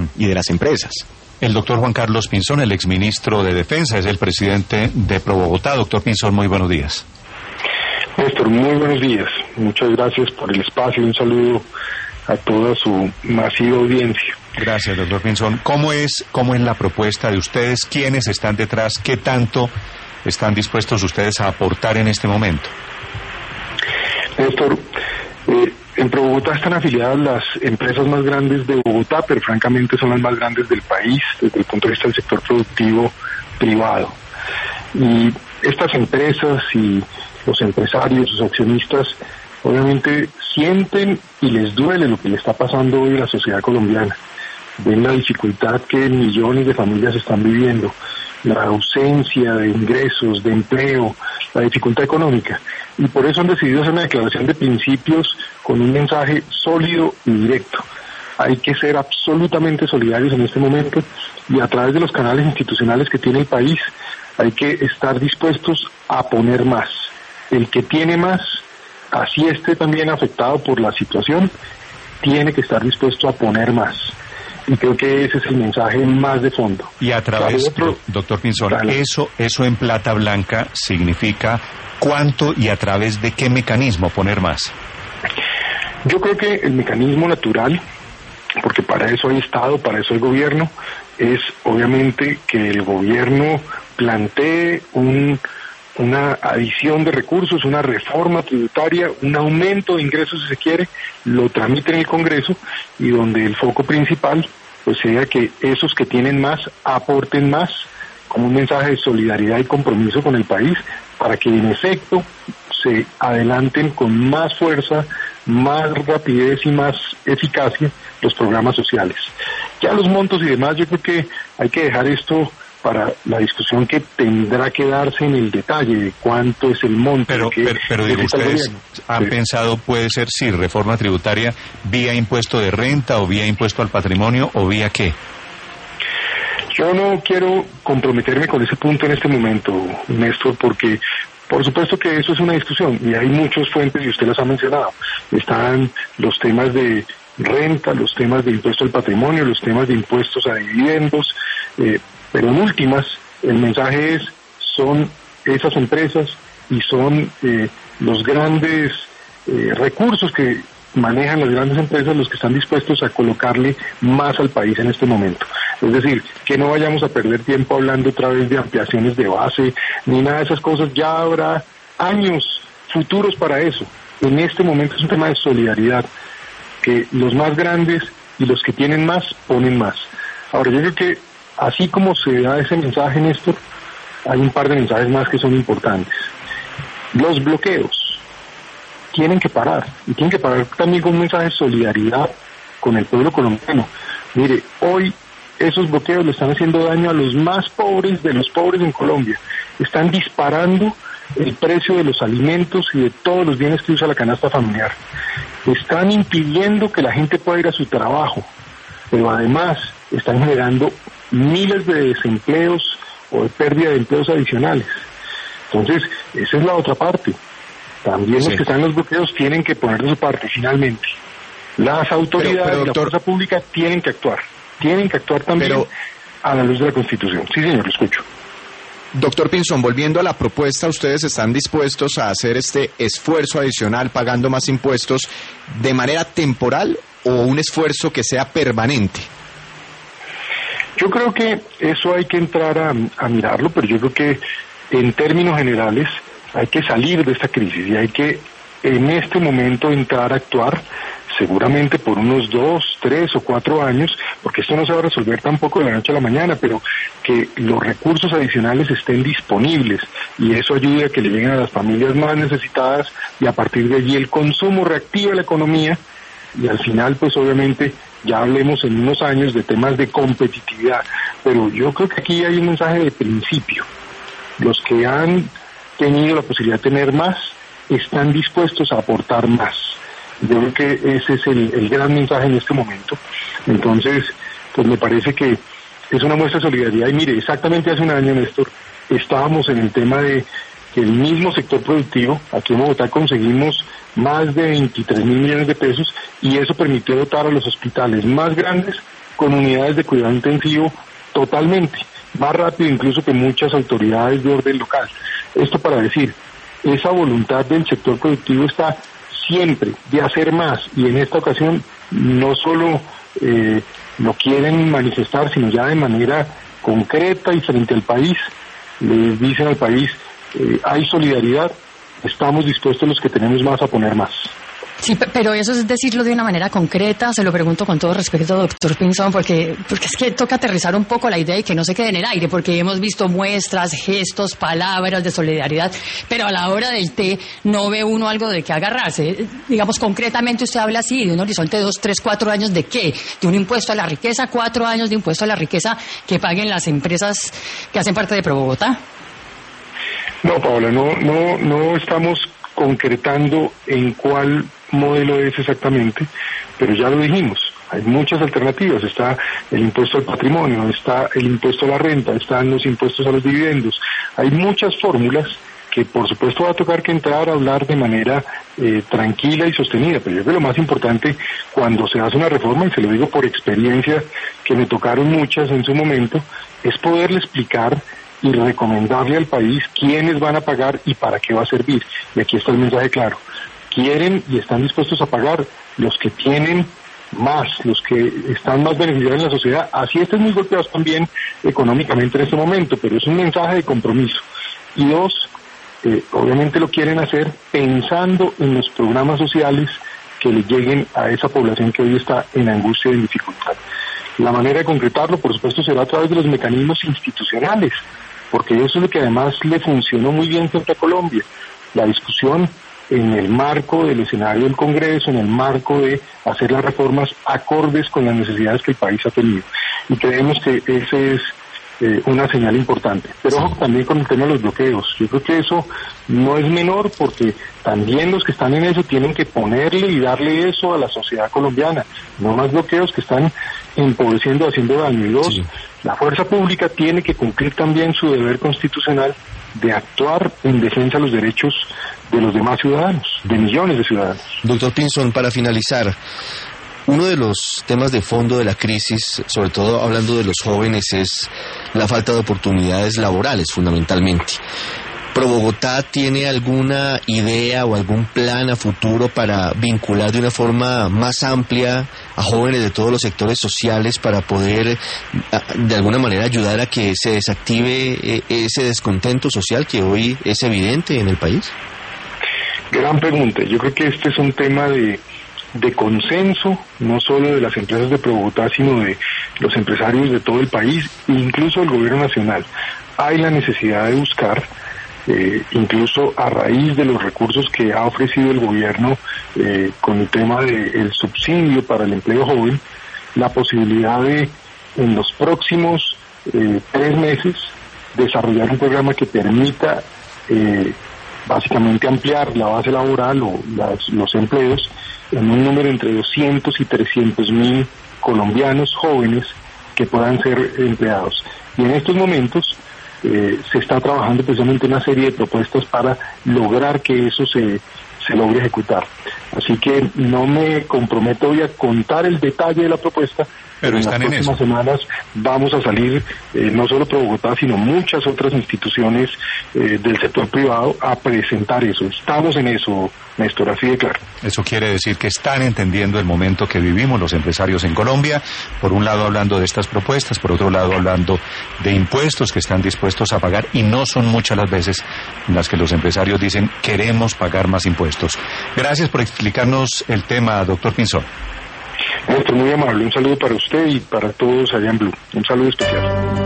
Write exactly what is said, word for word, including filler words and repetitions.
y de las empresas. El doctor Juan Carlos Pinzón, el exministro de Defensa, es el presidente de ProBogotá. Doctor Pinzón, muy buenos días. Néstor, muy buenos días. Muchas gracias por el espacio y un saludo a toda su masiva audiencia. Gracias, doctor Pinzón. ¿Cómo es, cómo es la propuesta de ustedes? ¿Quiénes están detrás? ¿Qué tanto están dispuestos ustedes a aportar en este momento? Néstor, eh, en ProBogotá están afiliadas las empresas más grandes de Bogotá, pero francamente son las más grandes del país desde el punto de vista del sector productivo privado. Y estas empresas y los empresarios, sus accionistas, obviamente sienten y les duele lo que le está pasando hoy a la sociedad colombiana. Ven la dificultad que millones de familias están viviendo, la ausencia de ingresos, de empleo, la dificultad económica. Y por eso han decidido hacer una declaración de principios con un mensaje sólido y directo. Hay que ser absolutamente solidarios en este momento y a través de los canales institucionales que tiene el país hay que estar dispuestos a poner más. El que tiene más, así esté también afectado por la situación, tiene que estar dispuesto a poner más. Y creo que ese es el mensaje más de fondo. Y a través, otro, doctor Pinzón, dale. eso eso en plata blanca significa cuánto y a través de qué mecanismo poner más. Yo creo que el mecanismo natural, porque para eso hay Estado, para eso hay gobierno, es obviamente que el gobierno plantee un... una adición de recursos, una reforma tributaria, un aumento de ingresos si se quiere, lo tramite en el Congreso y donde el foco principal pues sea que esos que tienen más aporten más como un mensaje de solidaridad y compromiso con el país para que en efecto se adelanten con más fuerza, más rapidez y más eficacia los programas sociales. Ya los montos y demás, yo creo que hay que dejar esto para la discusión que tendrá que darse en el detalle de cuánto es el monto. Pero, que, pero, pero digo, ustedes han sí. pensado, puede ser, sí, reforma tributaria vía impuesto de renta o vía impuesto al patrimonio o vía qué. Yo no quiero comprometerme con ese punto en este momento, Néstor, porque por supuesto que eso es una discusión y hay muchas fuentes y usted las ha mencionado. Están los temas de renta, los temas de impuesto al patrimonio, los temas de impuestos a dividendos, eh, pero en últimas, el mensaje es, son esas empresas y son eh, los grandes eh, recursos que manejan las grandes empresas los que están dispuestos a colocarle más al país en este momento. Es decir, que no vayamos a perder tiempo hablando otra vez de ampliaciones de base, ni nada de esas cosas. Ya habrá años futuros para eso. En este momento es un tema de solidaridad, que los más grandes y los que tienen más ponen más. Ahora, yo creo que así como se da ese mensaje, Néstor, hay un par de mensajes más que son importantes. Los bloqueos tienen que parar, y tienen que parar también con un mensaje de solidaridad con el pueblo colombiano. Mire, hoy esos bloqueos le están haciendo daño a los más pobres de los pobres en Colombia. Están disparando el precio de los alimentos y de todos los bienes que usa la canasta familiar. Están impidiendo que la gente pueda ir a su trabajo, pero además están generando miles de desempleos o de pérdida de empleos adicionales. Entonces, esa es la otra parte. También sí. Los que están en los bloqueos tienen que poner de su parte, finalmente. Las autoridades pero, pero, doctor, y la fuerza pública tienen que actuar. Tienen que actuar también pero, a la luz de la Constitución. Sí, señor, lo escucho. Doctor Pinzón, volviendo a la propuesta, ¿ustedes están dispuestos a hacer este esfuerzo adicional pagando más impuestos de manera temporal o un esfuerzo que sea permanente? Yo creo que eso hay que entrar a, a mirarlo, pero yo creo que en términos generales hay que salir de esta crisis y hay que en este momento entrar a actuar seguramente por unos dos, tres o cuatro años, porque esto no se va a resolver tampoco de la noche a la mañana, pero que los recursos adicionales estén disponibles y eso ayude a que le lleguen a las familias más necesitadas y a partir de allí el consumo reactive la economía y al final pues obviamente ya hablemos en unos años de temas de competitividad, pero yo creo que aquí hay un mensaje de principio. Los que han tenido la posibilidad de tener más están dispuestos a aportar más. Yo creo que ese es el, el gran mensaje en este momento. Entonces, pues me parece que es una muestra de solidaridad. Y mire, exactamente hace un año, Néstor, estábamos en el tema de que el mismo sector productivo, aquí en Bogotá conseguimos más de veintitrés mil millones de pesos y eso permitió dotar a los hospitales más grandes con unidades de cuidado intensivo totalmente, más rápido incluso que muchas autoridades de orden local. Esto para decir, esa voluntad del sector productivo está siempre de hacer más, y en esta ocasión no solo eh, lo quieren manifestar, sino ya de manera concreta y frente al país, les dicen al país, eh, hay solidaridad, estamos dispuestos los que tenemos más a poner más. Sí, pero eso es decirlo de una manera concreta, se lo pregunto con todo respeto, doctor Pinzón, porque, porque es que toca aterrizar un poco la idea y que no se quede en el aire, porque hemos visto muestras, gestos, palabras de solidaridad, pero a la hora del té no ve uno algo de qué agarrarse. Digamos, concretamente usted habla así, de un horizonte de dos, tres, cuatro años, ¿de qué? De un impuesto a la riqueza, cuatro años de impuesto a la riqueza que paguen las empresas que hacen parte de ProBogotá. No, Paola, no, no, no estamos concretando en cuál modelo es exactamente, pero ya lo dijimos, hay muchas alternativas, está el impuesto al patrimonio, está el impuesto a la renta, están los impuestos a los dividendos, hay muchas fórmulas que por supuesto va a tocar que entrar a hablar de manera eh, tranquila y sostenida, pero yo creo que lo más importante cuando se hace una reforma, y se lo digo por experiencia que me tocaron muchas en su momento, es poderle explicar y recomendarle al país quiénes van a pagar y para qué va a servir. Y aquí está el mensaje claro. Quieren y están dispuestos a pagar los que tienen más, los que están más beneficiados en la sociedad, así estén muy golpeados también económicamente en este momento, pero es un mensaje de compromiso. Y dos, eh, obviamente lo quieren hacer pensando en los programas sociales que le lleguen a esa población que hoy está en angustia y en dificultad. La manera de concretarlo, por supuesto, será a través de los mecanismos institucionales, porque eso es lo que además le funcionó muy bien frente a Colombia, la discusión en el marco del escenario del Congreso, en el marco de hacer las reformas acordes con las necesidades que el país ha tenido. Y creemos que ese es eh, una señal importante. Pero ojo también con el tema de los bloqueos. Yo creo que eso no es menor, porque también los que están en eso tienen que ponerle y darle eso a la sociedad colombiana. No más bloqueos que están empobreciendo, haciendo daño. Y dos, sí, la fuerza pública tiene que cumplir también su deber constitucional de actuar en defensa de los derechos de los demás ciudadanos, de millones de ciudadanos. Doctor Pinzón, para finalizar, uno de los temas de fondo de la crisis, sobre todo hablando de los jóvenes, es la falta de oportunidades laborales, fundamentalmente. ¿ProBogotá tiene alguna idea o algún plan a futuro para vincular de una forma más amplia a jóvenes de todos los sectores sociales para poder de alguna manera ayudar a que se desactive ese descontento social que hoy es evidente en el país? Gran pregunta. Yo creo que este es un tema de, de consenso, no solo de las empresas de ProBogotá, sino de los empresarios de todo el país, incluso del gobierno nacional. Hay la necesidad de buscar, Eh, incluso a raíz de los recursos que ha ofrecido el gobierno eh, con el tema del subsidio para el empleo joven, la posibilidad de en los próximos eh, tres meses desarrollar un programa que permita eh, básicamente ampliar la base laboral o las, los empleos en un número entre doscientos y trescientos mil colombianos jóvenes que puedan ser empleados. Y en estos momentos Eh, se está trabajando precisamente una serie de propuestas para lograr que eso se, se logre ejecutar. Así que no me comprometo hoy a contar el detalle de la propuesta, pero en las próximas semanas vamos a salir, eh, no solo ProBogotá, sino muchas otras instituciones eh, del sector privado a presentar eso. Estamos en eso, Néstor, así de claro. Eso quiere decir que están entendiendo el momento que vivimos los empresarios en Colombia, por un lado hablando de estas propuestas, por otro lado hablando de impuestos que están dispuestos a pagar, y no son muchas las veces en las que los empresarios dicen queremos pagar más impuestos. Gracias por explicarnos el tema, doctor Pinzón. Néstor, muy amable, un saludo para usted y para todos allá en Blue. Un saludo especial.